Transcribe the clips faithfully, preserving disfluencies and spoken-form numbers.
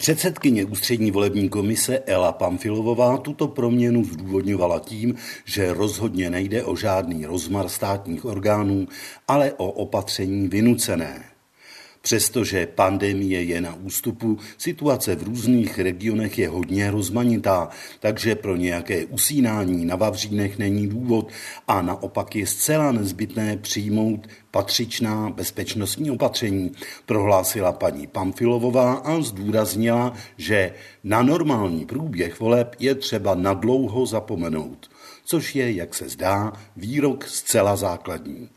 Předsedkyně ústřední volební komise Ela Pamfilovová tuto proměnu zdůvodňovala tím, že rozhodně nejde o žádný rozmar státních orgánů, ale o opatření vynucené. Přestože pandemie je na ústupu, situace v různých regionech je hodně rozmanitá, takže pro nějaké usínání na vavřínech není důvod a naopak je zcela nezbytné přijmout patřičná bezpečnostní opatření, prohlásila paní Pamfilovová a zdůraznila, že na normální průběh voleb je třeba nadlouho zapomenout, což je, jak se zdá, výrok zcela základní.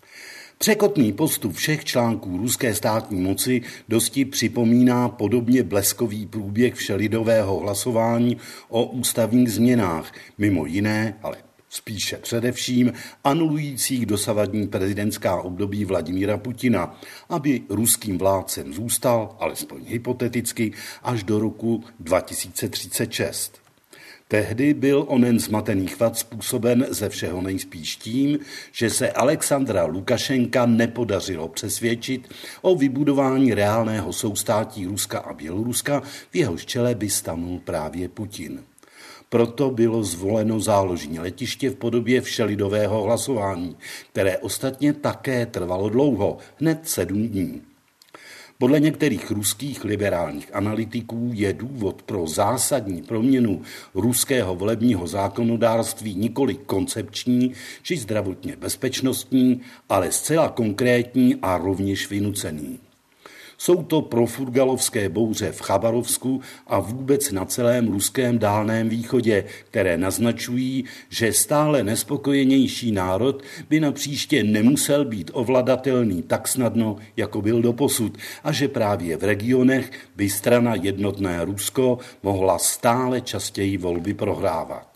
Překotný postup všech článků ruské státní moci dosti připomíná podobně bleskový průběh všelidového hlasování o ústavních změnách, mimo jiné, ale spíše především anulujících dosavadní prezidentská období Vladimíra Putina, aby ruským vládcem zůstal, alespoň hypoteticky, až do roku dva tisíce třicet šest. Tehdy byl onen zmatený chvat způsoben ze všeho nejspíš tím, že se Alexandra Lukašenka nepodařilo přesvědčit o vybudování reálného soustátí Ruska a Běloruska, v jehož čele by stanul právě Putin. Proto bylo zvoleno záložní letiště v podobě všelidového hlasování, které ostatně také trvalo dlouho, hned sedm dní. Podle některých ruských liberálních analytiků je důvod pro zásadní proměnu ruského volebního zákonodárství nikoli koncepční či zdravotně bezpečnostní, ale zcela konkrétní a rovněž vynucený. Jsou to profurgalovské bouře v Chabarovsku a vůbec na celém ruském Dálném východě, které naznačují, že stále nespokojenější národ by napříště nemusel být ovladatelný tak snadno, jako byl doposud, a že právě v regionech by strana Jednotné Rusko mohla stále častěji volby prohrávat.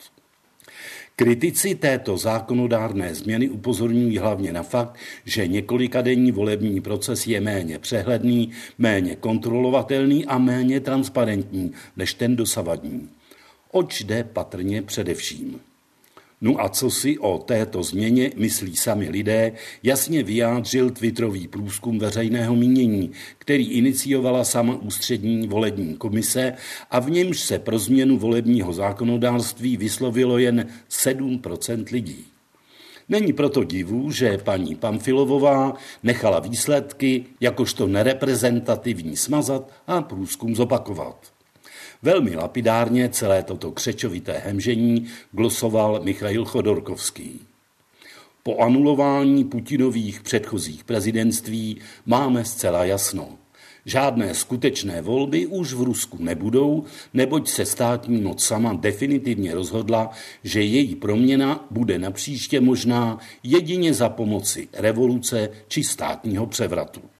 Kritici této zákonodárné změny upozorňují hlavně na fakt, že několikadenní volební proces je méně přehledný, méně kontrolovatelný a méně transparentní než ten dosavadní. Oč jde patrně především? No a co si o této změně myslí sami lidé, jasně vyjádřil twitterový průzkum veřejného mínění, který iniciovala sama ústřední volební komise a v němž se pro změnu volebního zákonodárství vyslovilo jen sedm procent lidí. Není proto divu, že paní Pamfilovová nechala výsledky jakožto nereprezentativní smazat a průzkum zopakovat. Velmi lapidárně celé toto křečovité hemžení glosoval Michail Chodorkovský. Po anulování Putinových předchozích prezidentství máme zcela jasno. Žádné skutečné volby už v Rusku nebudou, neboť se státní moc sama definitivně rozhodla, že její proměna bude napříště možná jedině za pomoci revoluce či státního převratu.